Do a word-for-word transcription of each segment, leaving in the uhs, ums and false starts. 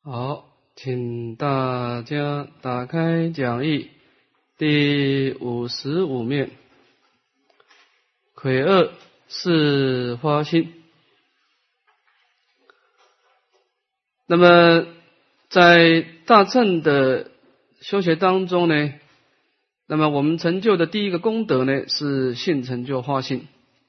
好，请大家打开讲义第五十五面，癸二是花心。那么在大乘的修学当中呢，那么我们成就的第一个功德呢是信成就花心。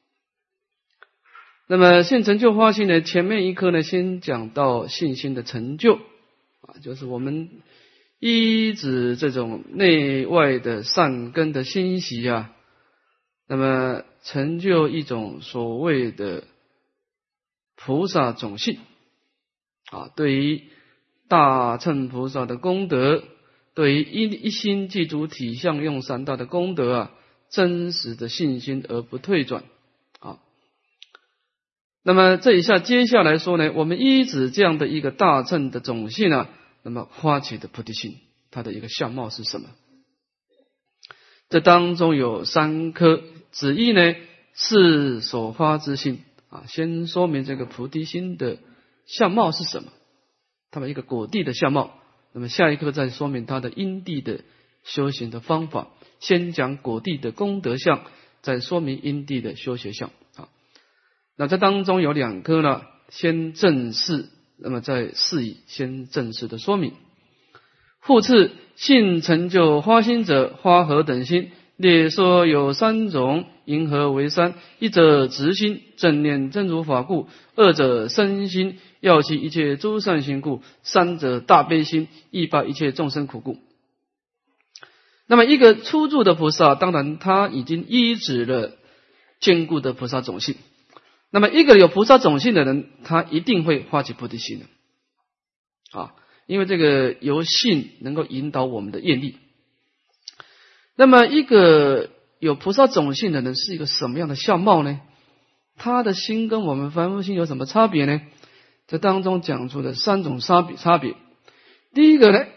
那么信成就花心呢，前面一课呢先讲到信心的成就啊，就是我们依止这种内外的善根的欣喜啊，那么成就一种所谓的菩萨种性啊，对于大乘菩萨的功德，对于一一心记住体相用三大的功德啊，真实的信心而不退转啊。那么这一下接下来说呢，我们依止这样的一个大乘的种性啊，那么发起的菩提心，它的一个相貌是什么？这当中有三颗，子一呢是所发之心啊，先说明这个菩提心的相貌是什么，它的一个果地的相貌。那么下一课再说明它的因地的修行的方法，先讲果地的功德相，再说明因地的修学相啊。那这当中有两颗呢，先正式，那么再示以先正式的说明。复次，信成就花心者，花何等心？列说有三种，因何为三？一者直心，正念真如法故；二者身心，要其一切诸善行故；三者大悲心，亦把一切众生苦故。那么一个初住的菩萨，当然他已经依止了坚固的菩萨种性。那么一个有菩萨种性的人，他一定会发起菩提心的啊，因为这个由信能够引导我们的愿力。那么一个有菩萨种性的人是一个什么样的相貌呢？他的心跟我们凡夫心有什么差别呢？这当中讲出了三种差别差别。第一个呢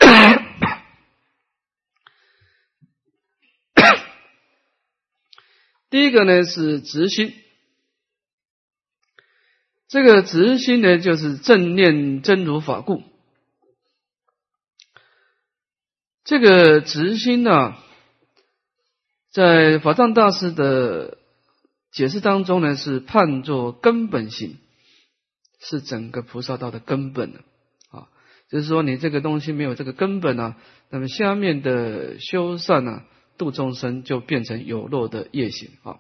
第一个呢是直心。这个直心呢就是正念真如法故。这个直心啊，在法藏大师的解释当中呢，是判作根本心，是整个菩萨道的根本啊。就是说你这个东西没有这个根本啊，那么下面的修善啊，度众生就变成有漏的业行啊。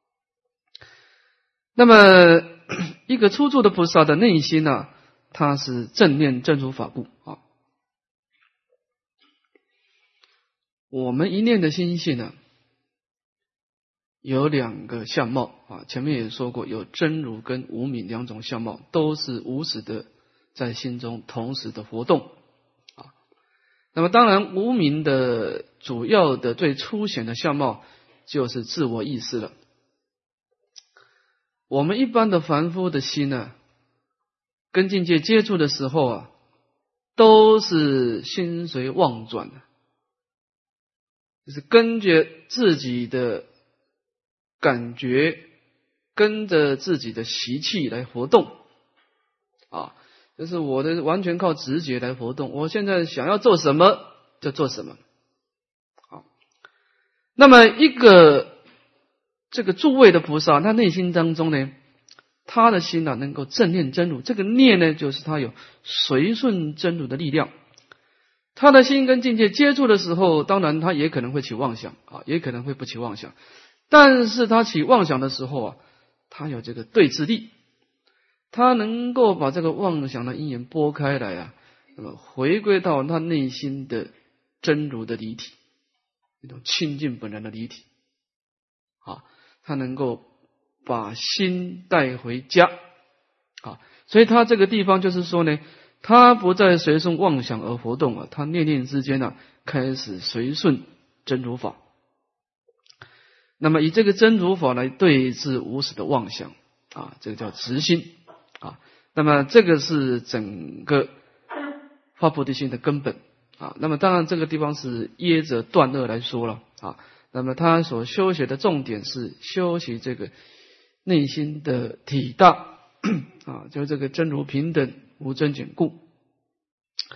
那么一个初住的菩萨的内心啊，它是正念真如法故啊。我们一念的心性啊，有两个相貌啊，前面也说过，有真如跟无明两种相貌，都是无始的在心中同时的活动啊。那么当然无明的主要的最粗显的相貌就是自我意识了。我们一般的凡夫的心呢、啊，跟境界接触的时候啊，都是心随妄转的，就是跟着自己的感觉，跟着自己的习气来活动啊，就是我的完全靠直觉来活动，我现在想要做什么就做什么。好，那么一个这个诸位的菩萨，他内心当中呢，他的心啊能够正念真如，这个念呢就是他有随顺真如的力量。他的心跟境界接触的时候，当然他也可能会起妄想啊，也可能会不起妄想，但是他起妄想的时候啊，他有这个对治力，他能够把这个妄想的因缘拨开来啊，那么回归到他内心的真如的离体，那种清净本然的离体啊，他能够把心带回家啊，所以他这个地方就是说呢，他不再随顺妄想而活动啊，他念念之间啊，开始随顺真如法。那么以这个真如法来对治无始的妄想啊，这个叫直心啊。那么这个是整个发菩提心的根本啊。那么当然这个地方是掖着断恶来说了啊。那么他所修学的重点是修习这个内心的体大啊，就是这个真如平等无增减故。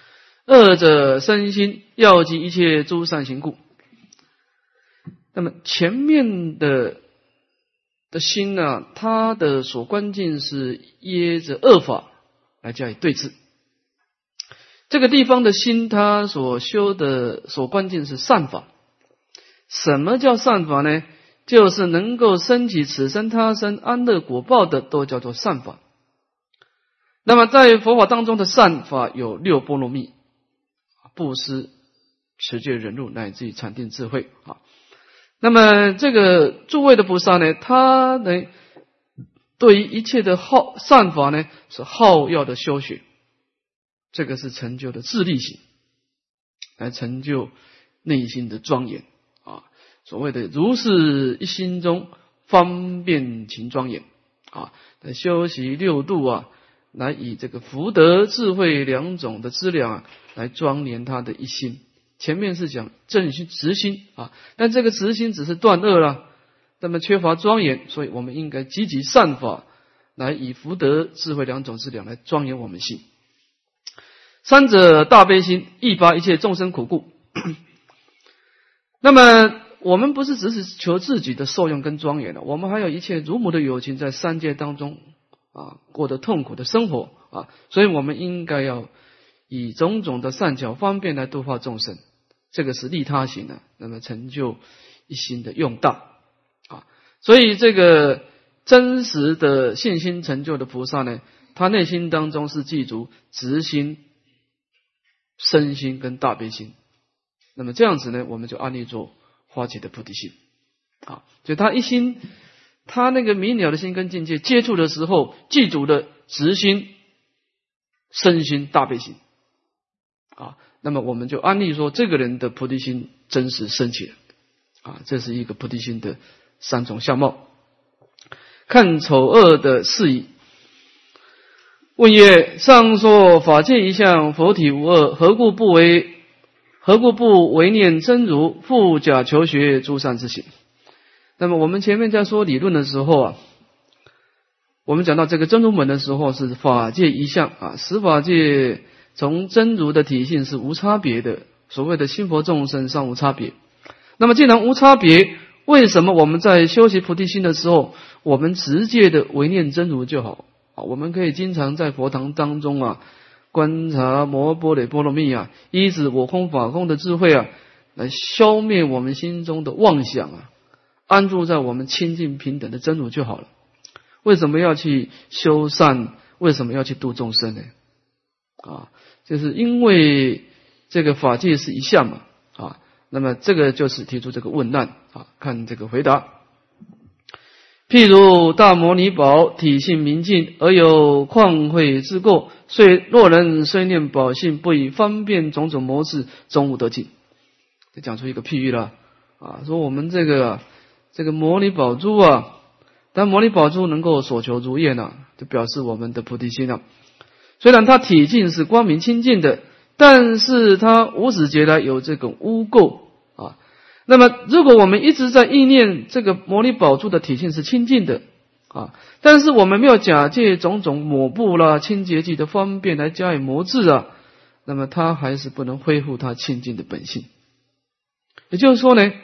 二者身心要集一切诸善行故。那么前面的的心呢、啊，它的所关键是耶着恶法来加以对治。这个地方的心，它所修的所关键是善法。什么叫善法呢？就是能够升起此生他生安乐果报的，都叫做善法。那么在佛法当中的善法有六波罗蜜：布施、持戒、忍辱，乃至于禅定智慧啊。那么这个诸位的菩萨呢，他呢对于一切的好善法呢，是好要的修学，这个是成就的自力行，来成就内心的庄严啊。所谓的如是一心中方便勤庄严啊，来修习六度啊，来以这个福德智慧两种的资粮啊，来庄严他的一心。前面是讲正心直心啊，但这个直心只是断恶了，那么缺乏庄严，所以我们应该积极善法，来以福德智慧两种资粮来庄严我们心。三者大悲心，益拔一切众生苦故。那么我们不是只是求自己的受用跟庄严了，我们还有一切如母的有情在三界当中啊过得痛苦的生活啊，所以我们应该要以种种的善巧方便来度化众生，这个是利他行的、啊，那么成就一心的用大啊。所以这个真实的信心成就的菩萨呢，他内心当中是记住直心、身心跟大悲心。那么这样子呢，我们就安立做发起的菩提心啊。所以他一心，他那个明了的心跟境界接触的时候，记住的直心、身心、大悲心啊。那么我们就安立说，这个人的菩提心真实升起了啊。这是一个菩提心的三种相貌。看丑恶的事宜。问曰：上说法界一向，佛体无二，何故不为何故不为念真如，复假求学诸善之行？那么我们前面在说理论的时候啊，我们讲到这个真如门的时候是法界一向啊，十法界从真如的体性是无差别的，所谓的心佛众生尚无差别。那么既然无差别，为什么我们在修习菩提心的时候，我们直接的唯念真如就好啊？我们可以经常在佛堂当中啊，观察摩波罗波罗蜜啊，依止我空法空的智慧啊，来消灭我们心中的妄想啊，安住在我们清净平等的真如就好了。为什么要去修善？为什么要去度众生呢？啊，就是因为这个法界是一项嘛啊。那么这个就是提出这个问难啊，看这个回答。譬如大摩尼宝体性明净，而有旷秽之过，虽若人虽念宝性，不以方便种种模式，终无得尽。就讲出一个譬喻了啊，说我们这个这个摩尼宝珠啊，但摩尼宝珠能够所求如愿啊，就表示我们的菩提心啊。虽然它体净是光明清净的，但是它无始劫来有这种污垢啊。那么如果我们一直在意念这个摩尼宝珠的体性是清净的啊，但是我们没有假借种种抹布啦、清洁剂的方便来加以磨制啊，那么它还是不能恢复它清净的本性。也就是说呢，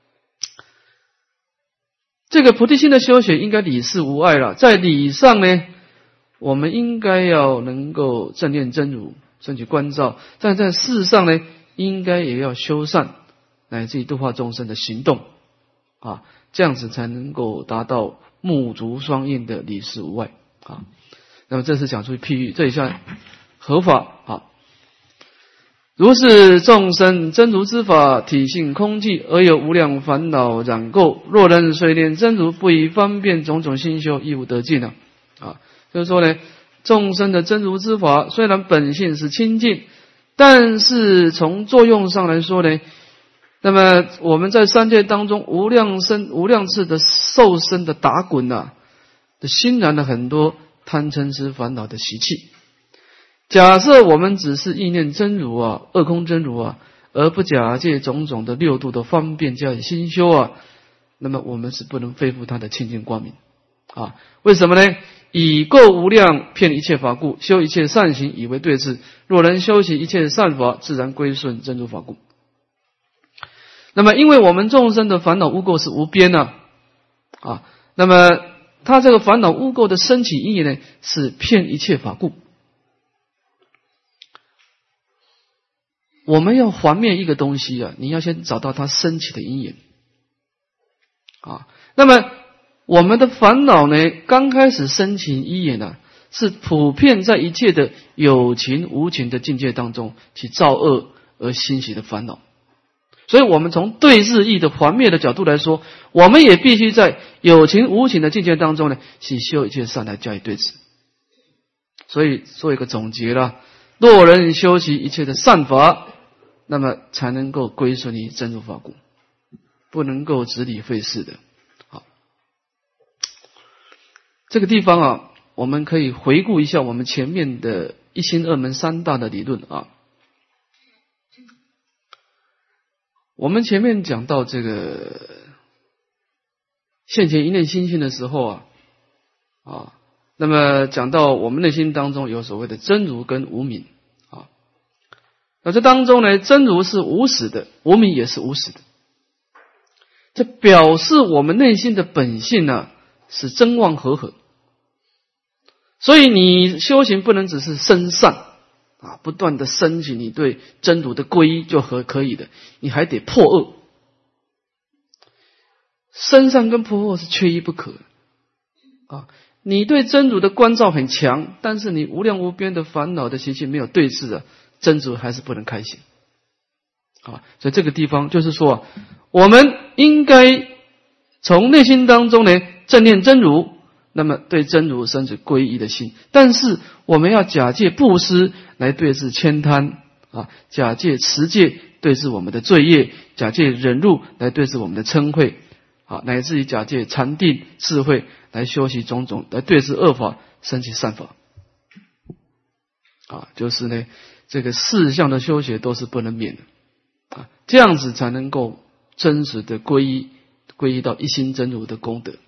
这个菩提心的修学应该理事无碍了。在理上呢，我们应该要能够正念真如，升起观照；但在事上呢，应该也要修善，乃至于度化众生的行动啊，这样子才能够达到目足双运的理事无碍啊。那么这是讲出譬喻，这一项合法啊。如是众生真如之法，体性空寂，而有无量烦恼染垢。若人虽念真如，不以方便种种心修，亦无得尽啊。啊，就是说呢，众生的真如之法虽然本性是清净，但是从作用上来说呢，那么我们在三界当中无量生无量次的受生的打滚啊，的熏染了很多贪嗔痴烦恼的习气。假设我们只是意念真如啊，二空真如啊，而不假借种种的六度的方便加以心修啊，那么我们是不能恢复它的清净光明啊。为什么呢？ 以垢无量遍一切法故，修一切善行以为对治。若能修习一切善法，自然归顺真如法故。那么因为我们众生的烦恼污垢是无边的 啊, 啊，那么他这个烦恼污垢的升起因缘呢，是遍一切法故。我们要还灭一个东西啊，你要先找到它升起的因缘啊。那么我们的烦恼呢，刚开始升起因缘呢，是普遍在一切的有情无情的境界当中去造恶而兴起的烦恼。所以我们从对治义的还灭的角度来说，我们也必须在有情无情的境界当中呢，去修一切善来加以对治。所以做一个总结了，若人修习一切的善法，那么才能够归顺于真如法故，不能够执理费事的。好，这个地方啊，我们可以回顾一下我们前面的一心二门三大的理论啊。我们前面讲到这个现前一念心性的时候啊，啊，那么讲到我们内心当中有所谓的真如跟无明啊，那这当中呢，真如是无始的，无明也是无始的，这表示我们内心的本性呢、啊、是真妄和合，所以你修行不能只是生善啊，不断的升起你对真如的皈依就和可以的，你还得破恶。生善跟破恶是缺一不可啊！你对真如的关照很强，但是你无量无边的烦恼的习气没有对治啊，真如还是不能开心啊！所以这个地方就是说啊，我们应该从内心当中呢正念真如，那么对真如生起皈依的心，但是我们要假借布施来对治悭贪啊，假借持戒对治我们的罪业，假借忍辱来对治我们的嗔恚啊，乃至于假借禅定智慧来修习种种，来对治恶法，生起善法啊，就是呢这个四项的修学都是不能免的啊，这样子才能够真实的皈依皈依到一心真如的功德。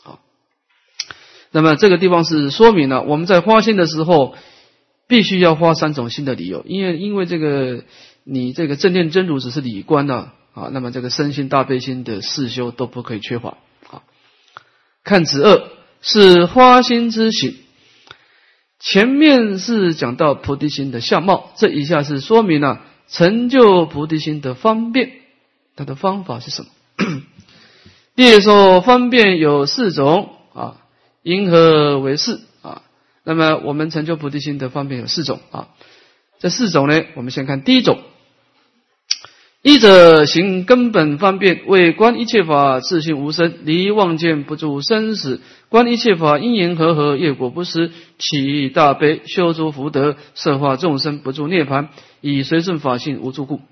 那么这个地方是说明了我们在发心的时候必须要发三种心的理由，因为因为这个你这个正念真如只是理观呢 啊, 啊，那么这个身心大悲心的四修都不可以缺乏啊。看子二是发心之行，前面是讲到菩提心的相貌，这一下是说明了成就菩提心的方便，它的方法是什么？列说方便有四种啊。因何为是啊？那么我们成就菩提心的方便有四种啊。这四种呢，我们先看第一种。一者行根本方便，为观一切法自性无生，离妄见不住生死，观一切法因缘和合，业果不失，起大悲，修诸福德，摄化众生不住涅槃，以随顺法性无住故。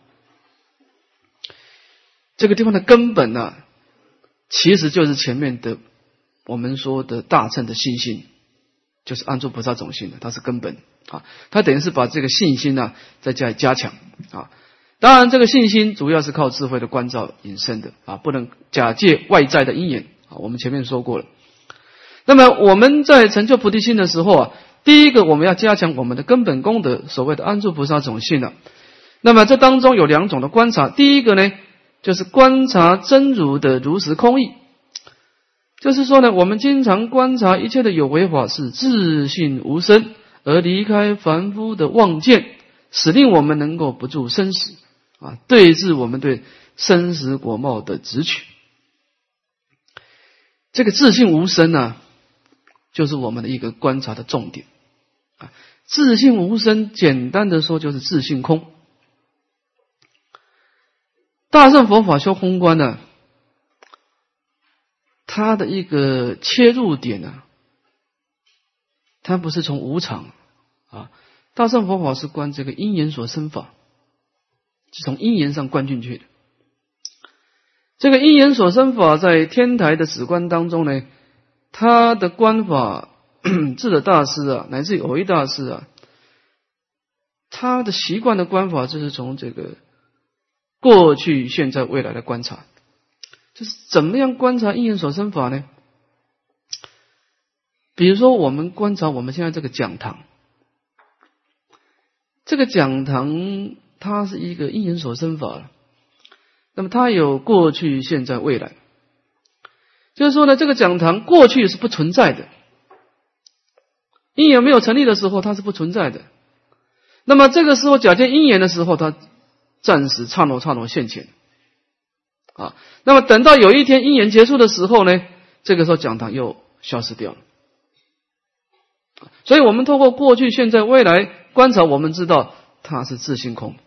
这个地方的根本呢、啊，其实就是前面的我们说的大乘的信心，就是安住菩萨种性的，它是根本啊。它等于是把这个信心呢、啊、再加以加强啊。当然，这个信心主要是靠智慧的关照引生的啊，不能假借外在的因缘啊。我们前面说过了。那么我们在成就菩提心的时候啊，第一个我们要加强我们的根本功德，所谓的安住菩萨种性了、啊。那么这当中有两种的观察，第一个呢，就是观察真如的如实空义。就是说呢，我们经常观察一切的有为法是自性无生，而离开凡夫的妄见，使令我们能够不住生死啊，对治我们对生死果报的执取。这个自性无生呢、啊，就是我们的一个观察的重点啊。自性无生，简单的说就是自性空。大乘佛法修空观呢、啊，它的一个切入点呢、啊，它不是从无常啊，大乘佛法是观这个因缘所生法，是从因缘上观进去的。这个因缘所生法在天台的止观当中呢，他的观法，智者大师啊，乃至于蕅益大师啊，他的习惯的观法就是从这个过去、现在、未来的观察。就是怎么样观察因缘所生法呢？ 比如说我们观察我们现在这个讲堂，这个讲堂它是一个因缘所生法了，那么它有过去、现在、未来。就是说呢，这个讲堂过去是不存在的，因缘没有成立的时候它是不存在的。那么这个时候假借因缘的时候，它暂时刹那刹那现前啊。那么等到有一天因缘结束的时候呢，这个时候讲堂又消失掉了。所以我们透过过去、现在、未来观察，我们知道它是自性空。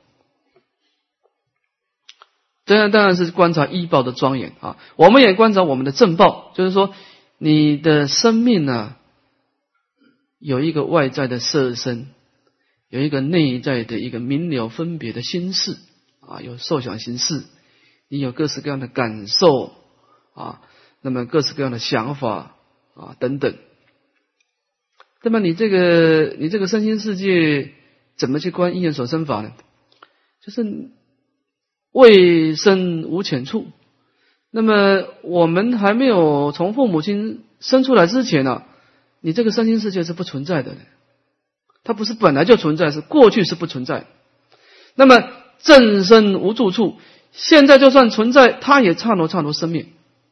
这当然是观察依报的庄严啊，我们也观察我们的正报，就是说你的生命啊，有一个外在的色身，有一个内在的一个明了分别的心事啊，有受想行识，你有各式各样的感受啊，那么各式各样的想法啊等等。那么你这个你这个身心世界怎么去观因缘所生法呢？就是未生无浅处。那么我们还没有从父母亲生出来之前啊，你这个身心世界是不存在的，它不是本来就存在，是过去是不存在。那么正生无住处，现在就算存在，它也刹那刹那生灭，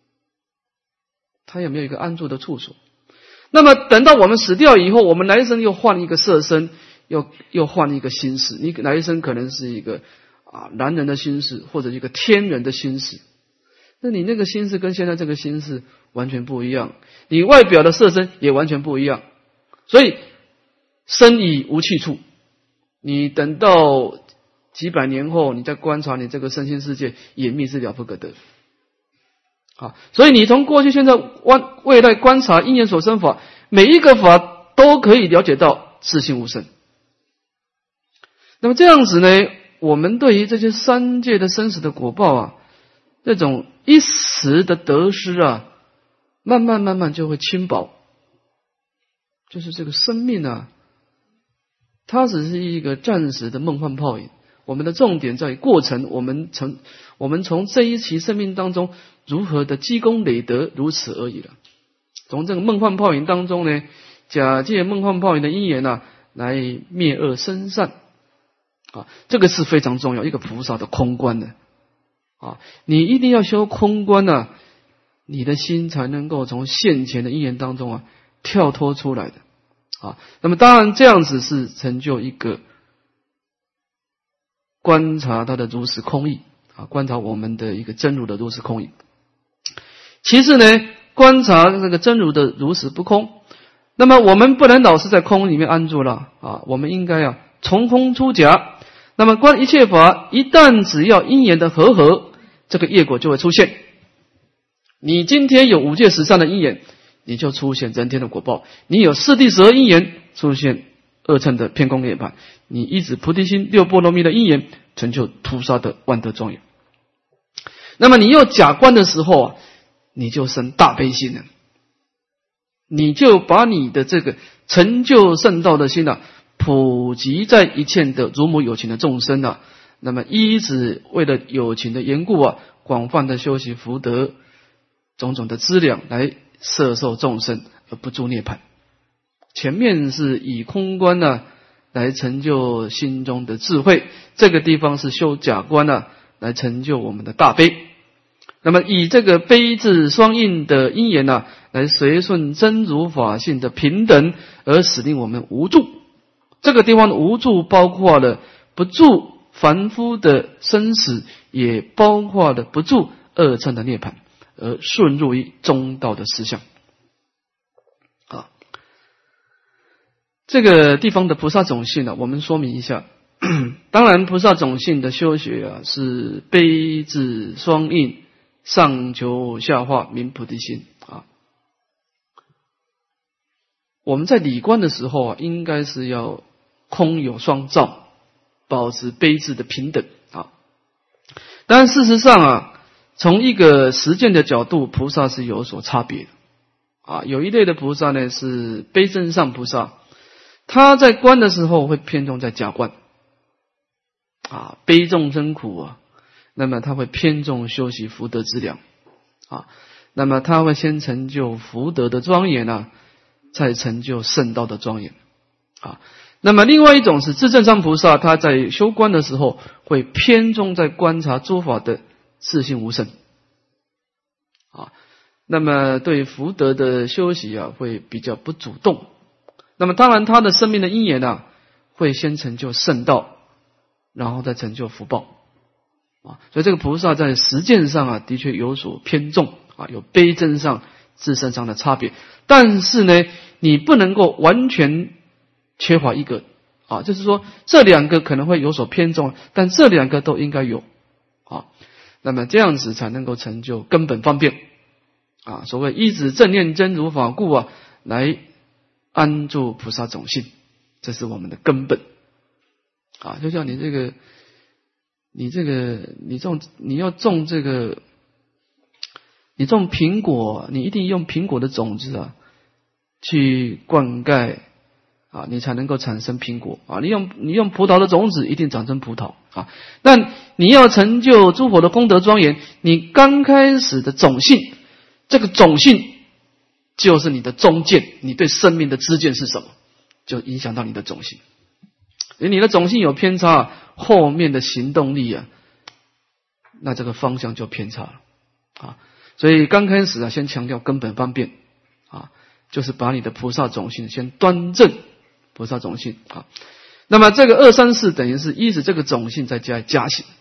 它也没有一个安住的处所。那么等到我们死掉以后，我们来生又换一个色身，又又换一个心识，你来生可能是一个啊男人的心识，或者一个天人的心识。那你那个心识跟现在这个心识完全不一样，你外表的色身也完全不一样。所以生已无去处，你等到几百年后，你再观察你这个身心世界，也密是了不可得。啊，所以你从过去、现在、未来观察因缘所生法，每一个法都可以了解到自性无生。那么这样子呢，我们对于这些三界的生死的果报啊，这种一时的得失啊，慢慢慢慢就会轻薄。就是这个生命啊，它只是一个暂时的梦幻泡影。我们的重点在于过程，我们从我们从这一期生命当中如何的积功累德，如此而已了。从这个梦幻泡影当中呢，假借梦幻泡影的因缘啊，来灭恶生善啊，这个是非常重要，一个菩萨的空观的啊，你一定要修空观啊，你的心才能够从现前的因缘当中啊跳脱出来的啊。那么当然这样子是成就一个观察它的如实空义啊，观察我们的一个真如的如实空义。其次呢，观察这个真如的如实不空。那么我们不能老是在空里面安住了啊，我们应该啊从空出假。那么观一切法，一旦只要因缘的和合，这个业果就会出现。你今天有五戒十善的因缘，你就出现人天的果报；你有四谛十二因缘，出现二乘的偏空涅槃；你依止菩提心六波罗蜜的因缘，成就菩萨的万德庄严。那么你又假观的时候啊，你就生大悲心了，你就把你的这个成就圣道的心啊，普及在一切的如母有情的众生啊。那么依止为了有情的缘故啊，广泛的修习福德种种的资粮来摄受众生而不住涅槃。前面是以空观啊来成就心中的智慧，这个地方是修假观啊来成就我们的大悲。那么以这个悲智双印的因缘啊，来随顺真如法性的平等，而使令我们无住。这个地方的无住包括了不住凡夫的生死，也包括了不住二乘的涅槃，而顺入于中道的实相。啊，这个地方的菩萨种性呢、啊，我们说明一下。当然，菩萨种性的修学啊，是悲智双印，上求下化，明菩提心啊。我们在理观的时候啊，应该是要空有双照，保持悲智的平等啊。但事实上啊，从一个实践的角度，菩萨是有所差别的啊。有一类的菩萨呢是悲真上菩萨，他在观的时候会偏重在假观啊，悲众生苦啊。那么他会偏重修习福德资粮啊，那么他会先成就福德的庄严啊， 才成就圣道的庄严啊。那么另外一种是至正上菩萨，他在修观的时候会偏重在观察诸法的自性无生啊。那么对福德的修习啊，会比较不主动。那么当然他的生命的因缘啊，会先成就圣道，然后再成就福报啊。所以这个菩萨在实践上啊，的确有所偏重啊，有悲增上、自身上的差别。但是呢，你不能够完全缺乏一个啊，就是说这两个可能会有所偏重，但这两个都应该有啊。那么这样子才能够成就根本方便啊。所谓依止正念真如法故啊，来安住菩萨种性，这是我们的根本啊。就像你这个，你这个，你种你要种这个，你种苹果，你一定用苹果的种子啊去灌溉。啊，你才能够产生苹果啊！你用你用葡萄的种子，一定长成葡萄啊！但你要成就诸佛的功德庄严，你刚开始的种性，这个种性就是你的中见，你对生命的知见是什么，就影响到你的种性。你的种性有偏差，后面的行动力啊，那这个方向就偏差了啊！所以刚开始啊，先强调根本方便啊，就是把你的菩萨种性先端正。菩萨种性啊，那么这个二三四等于是依止这个种性再加加行。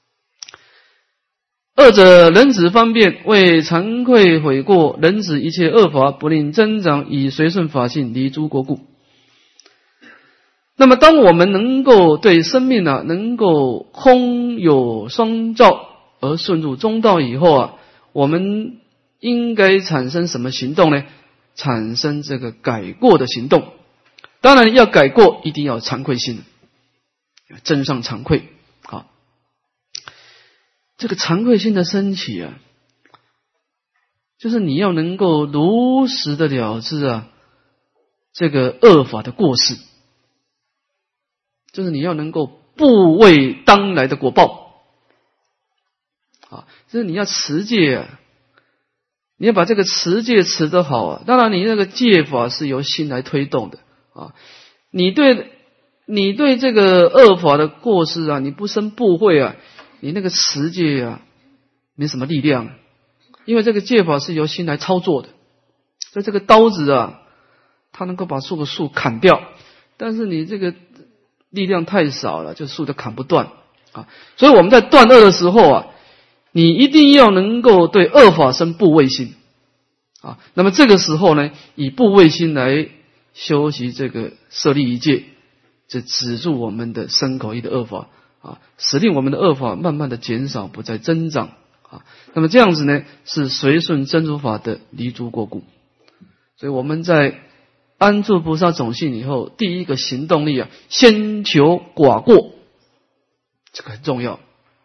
二者人子方便，为惭愧悔过，人子一切恶法不令增长，以随顺法性离诸国故。那么当我们能够对生命啊能够空有双照而顺入中道以后啊，我们应该产生什么行动呢？产生这个改过的行动。当然要改过，一定要有惭愧心，真上惭愧啊。这个惭愧心的升起啊，就是你要能够如实的了知啊，这个恶法的过失，就是你要能够不畏当来的果报啊，就是你要持戒啊，你要把这个持戒持得好啊。当然，你那个戒法是由心来推动的。啊，你对，你对这个恶法的过失啊，你不生不讳啊，你那个持戒啊，没什么力量，因为这个戒法是由心来操作的。所以这个刀子啊，它能够把树的树砍掉，但是你这个力量太少了，就树都砍不断啊。所以我们在断恶的时候啊，你一定要能够对恶法生怖畏心啊。那么这个时候呢，以怖畏心来修习这个舍利一戒，这止住我们的身口意的恶法啊，使令我们的恶法慢慢的减少，不再增长啊。那么这样子呢，是随顺真如法的离诸过故。所以我们在安住菩萨种性以后，第一个行动力啊，先求寡过，这个很重要。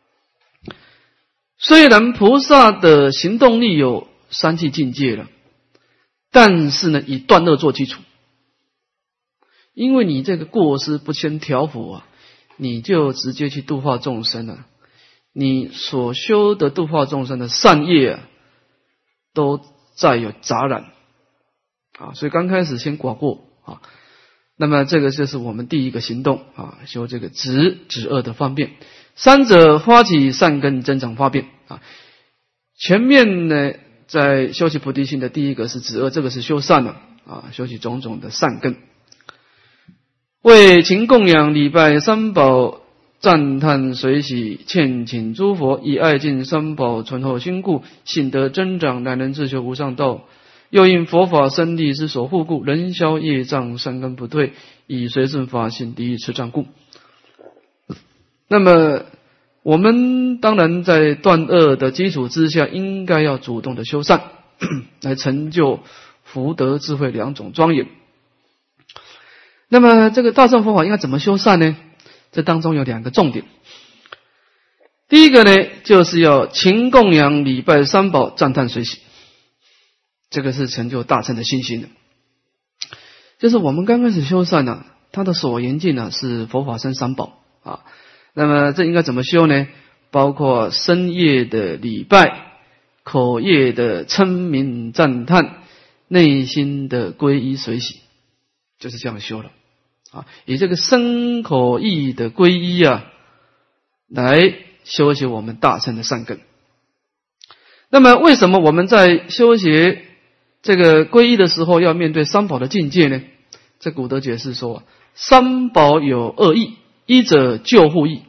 虽然菩萨的行动力有三际境界了，但是呢，以断恶做基础。因为你这个过失不先调伏啊，你就直接去度化众生了，你所修的度化众生的善业啊，都再有杂染啊，所以刚开始先寡过啊。那么这个就是我们第一个行动啊，修这个止止恶的方便。三者发起善根增长方便啊。前面呢，在修习菩提心的第一个是止恶，这个是修善了啊，修习种种的善根。为勤供养礼拜三宝，赞叹随喜，劝请诸佛以爱敬三宝，存厚心故，信德增长，乃能自求无上道。又因佛法生利之所护故，人消业障，善根不退，以随顺法性敌持障故。那么我们当然在断恶的基础之下，应该要主动的修善，来成就福德智慧两种庄严。那么这个大乘佛法应该怎么修善呢？这当中有两个重点。第一个呢，就是要勤供养礼拜三宝，赞叹随喜，这个是成就大乘的信心的。就是我们刚开始修善呢、啊，它的所缘境呢是佛法僧三宝啊。那么这应该怎么修呢？包括身业的礼拜、口业的称名赞叹、 内心的皈依随喜，就是这样修了啊，以这个身口意的皈依啊，来修习我们大乘的善根。那么为什么我们在修学这个皈依的时候要面对三宝的境界呢？这古德解释说，三宝有二义，一者救护义。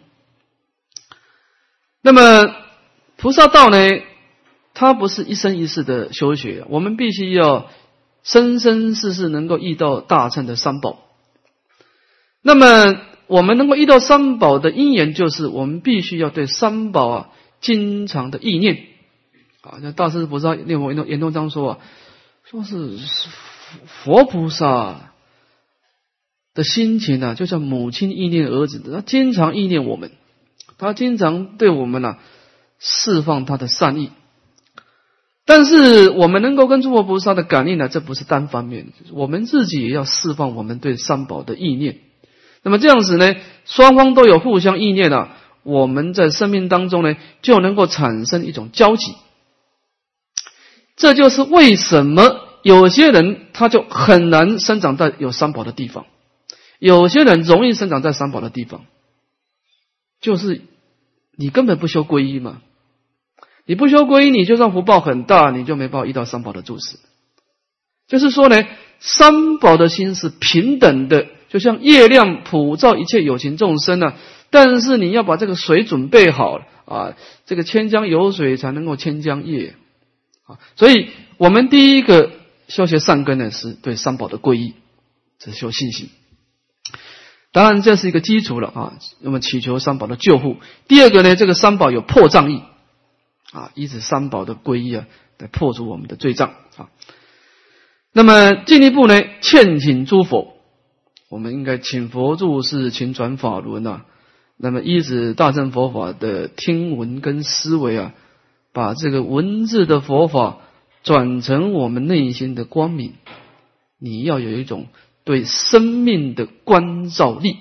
那么菩萨道呢，它不是一生一世的修学，我们必须要生生世世能够遇到大乘的三宝。那么我们能够遇到三宝的因缘，就是我们必须要对三宝啊经常的意念啊。像大师菩萨念佛圆通章说啊，说是佛菩萨的心情啊，就像母亲意念儿子，他经常意念我们，他经常对我们啊释放他的善意。但是我们能够跟诸佛菩萨的感应呢，这不是单方面，我们自己也要释放我们对三宝的意念。那么这样子呢，双方都有互相意念啊，我们在生命当中呢，就能够产生一种交集。这就是为什么有些人他就很难生长在有三宝的地方，有些人容易生长在三宝的地方，就是你根本不修皈依嘛。你不修皈依，你就算福报很大，你就没办法遇到三宝的注释。就是说呢，三宝的心是平等的，就像月亮普照一切有情众生啊，但是你要把这个水准备好啊，这个千江有水才能够千江月啊。所以我们第一个修学善根呢，是对三宝的皈依，这是修信心。当然这是一个基础了啊，那么祈求三宝的救护。第二个呢，这个三宝有破障义啊，依止三宝的皈依啊，来破除我们的罪障啊。那么进一步呢，劝请诸佛，我们应该请佛住世，请转法轮啊。那么依止大乘佛法的听闻跟思维啊，把这个文字的佛法转成我们内心的光明。你要有一种对生命的关照力，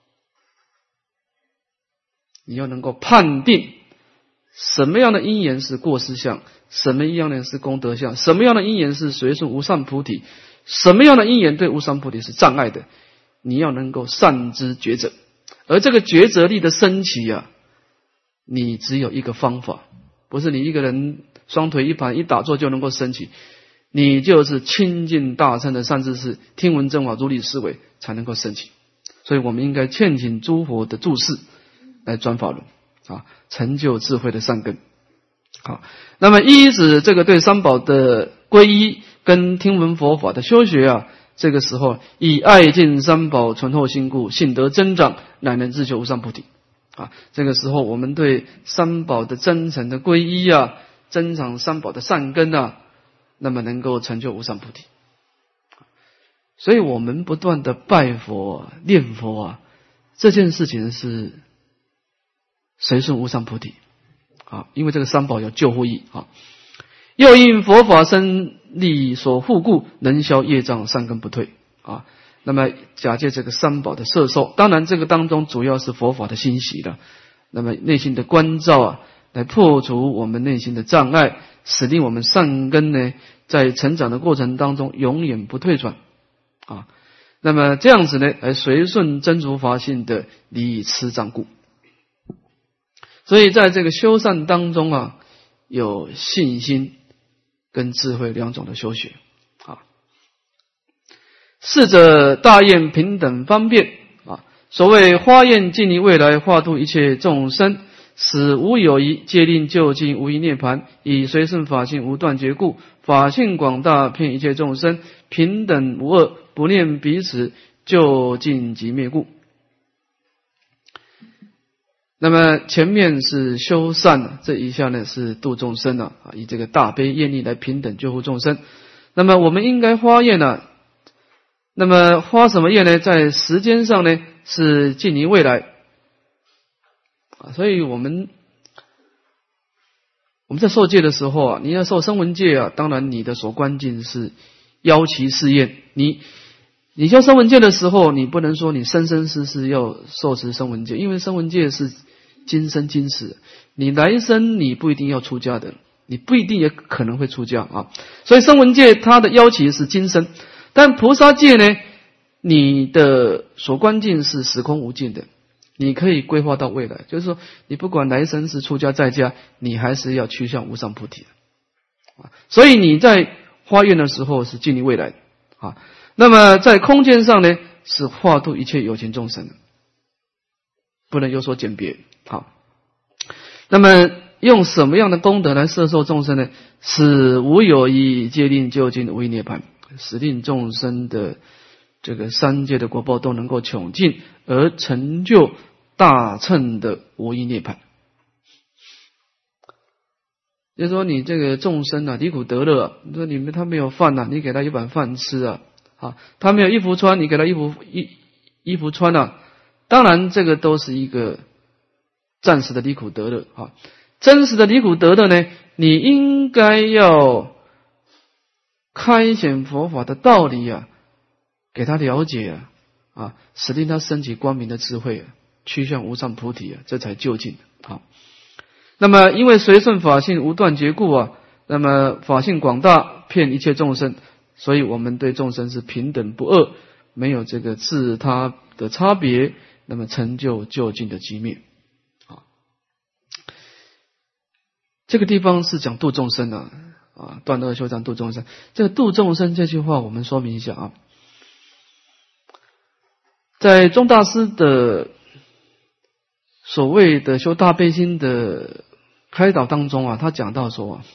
你要能够判定什么样的因缘是过失相，什么样的是功德相，什么样的因缘是随顺无上菩提，什么样的因缘对无上菩提是障碍的，你要能够善知抉择。而这个抉择力的升起啊，你只有一个方法，不是你一个人双腿一盘一打坐就能够升起，你就是亲近大乘的善知识，听闻正法，如理思维，才能够升起。所以我们应该劝请诸佛的注释来转法轮啊，成就智慧的善根。好，那么依止这个对三宝的皈依跟听闻佛法的修学啊，这个时候以爱敬三宝，存厚心故，信德增长，乃能自求无上菩提啊。这个时候我们对三宝的真诚的皈依啊，增长三宝的善根啊，那么能够成就无上菩提。所以我们不断的拜佛念佛啊，这件事情是随顺无上菩提啊，因为这个三宝有救护义啊。又因佛法生力所护故，能消业障，善根不退啊。那么假借这个三宝的摄受，当然这个当中主要是佛法的欣喜了。那么内心的关照啊，来破除我们内心的障碍，使令我们善根呢，在成长的过程当中永远不退转啊。那么这样子呢，来随顺真如法性的理持障故。所以在这个修善当中啊，有信心跟智慧两种的修学啊。四者大愿平等方便啊。所谓花愿尽离未来，化度一切众生，使无有疑，戒令究竟无疑涅槃，以随顺法性无断绝故，法性广大遍一切众生，平等无二，不念彼此，究竟即灭故。那么前面是修善，这一下呢是度众生啊，以这个大悲愿力来平等救护众生。那么我们应该发愿啊，那么发什么愿呢？在时间上呢是尽离未来啊，所以我们我们在受戒的时候啊，你要受声闻戒啊，当然你的所关键是邀其誓愿。你你修声闻戒的时候，你不能说你生生世世要受持声闻戒，因为声闻戒是今生今世，你来生你不一定要出家的， 你不一定也可能会出家啊。所以声闻界它的要求是今生，但菩萨界呢，你的所观境是时空无尽的，你可以规划到未来，就是说你不管来生是出家在家，你还是要趋向无上菩提啊。所以你在发愿的时候是尽力未来啊。那么在空间上呢，是化度一切有情众生的，不能有所简别。好，那么用什么样的功德来摄受众生呢？使无有一戒令究竟无一涅槃，使令众生的这个三界的果报都能够穷尽，而成就大乘的无一涅槃。就是说你这个众生啊，离苦得乐啊，你说你们他没有饭啊，你给他一碗饭吃啊。啊，他没有衣服穿，你给他衣服衣衣服穿啊，当然这个都是一个暂时的离苦得乐啊。真实的离苦得乐呢，你应该要开显佛法的道理啊，给他了解啊，啊，使令他升起光明的智慧啊，趋向无上菩提啊，这才究竟啊。那么因为随顺法性无断绝故啊，那么法性广大，遍一切众生。所以我们对众生是平等不二，没有这个自他的差别，那么成就究竟的机灭啊。这个地方是讲度众生啊，啊，断恶修善度众生。这个度众生这句话，我们说明一下啊。在宗大师的所谓的修大悲心的开导当中啊，他讲到说啊，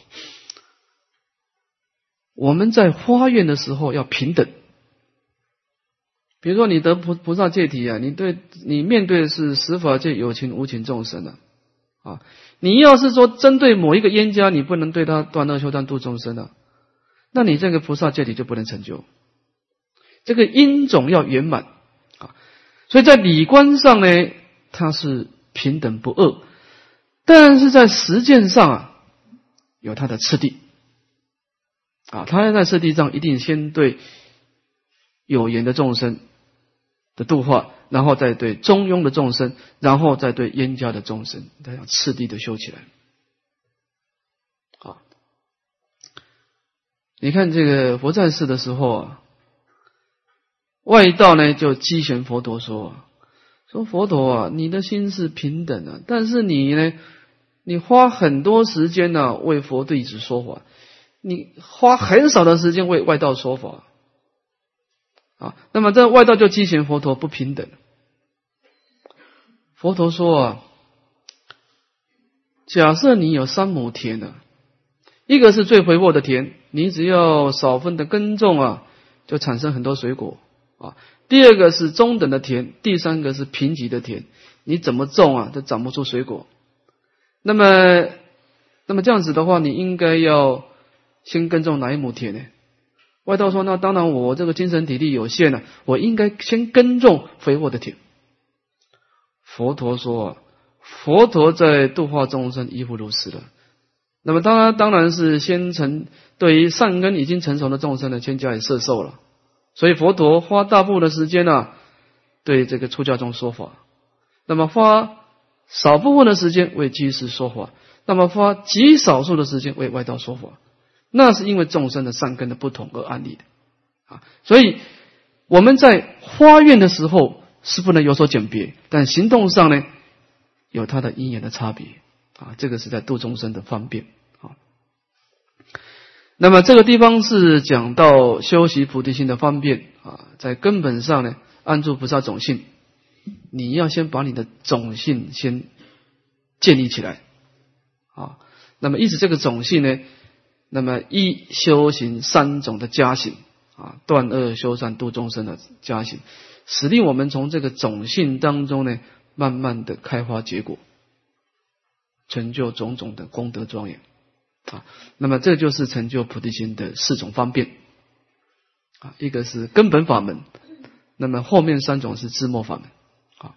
我们在发愿的时候要平等。比如说你得菩菩萨戒体啊，你对你面对的是十法界有情无情众生啊，啊，你要是说针对某一个冤家，你不能对他断恶修善度众生啊，那你这个菩萨戒体就不能成就。这个因种要圆满啊，所以在理观上呢，它是平等不二，但是在实践上啊，有它的次第。啊，他在次第上一定先对有缘的众生的度化，然后再对中庸的众生，然后再对冤家的众生，他要次第的修起来。啊，你看这个佛在世的时候啊，外道呢就讥嫌佛陀说，说佛陀啊，你的心是平等的，但是你呢，你花很多时间呢、啊、为佛弟子说法。你花很少的时间为外道说法啊，那么这外道就讥嫌佛陀不平等。佛陀说啊，假设你有三亩田啊，一个是最肥沃的田，你只要少分的耕种啊，就产生很多水果啊。第二个是中等的田，第三个是贫瘠的田，你怎么种啊，都长不出水果。那么，那么这样子的话，你应该要先耕种哪一亩田呢？外道说，那当然我这个精神体力有限了、啊，我应该先耕种肥沃的田。佛陀说，佛陀在度化众生亦复如此的。那么当然当然是先成，对于善根已经成熟的众生呢，先加以摄受了。所以佛陀花大部分的时间啊，对这个出家众说法，那么花少部分的时间为居士说法，那么花极少数的时间为外道说法。那是因为众生的善根的不同而安立的啊，所以我们在发愿的时候是不能有所简别，但行动上呢有它的因缘的差别啊，这个是在度众生的方便啊。那么这个地方是讲到修习菩提心的方便啊，在根本上呢，安住菩萨种性，你要先把你的种性先建立起来啊。那么意思这个种性呢，那么一修行三种的加行啊，断恶修善度众生的加行，使令我们从这个种性当中呢，慢慢的开花结果，成就种种的功德庄严啊。那么这就是成就菩提心的四种方便啊，一个是根本法门，那么后面三种是支末法门啊。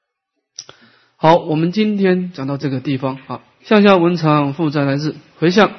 好，我们今天讲到这个地方啊。向下文长负债来日回向。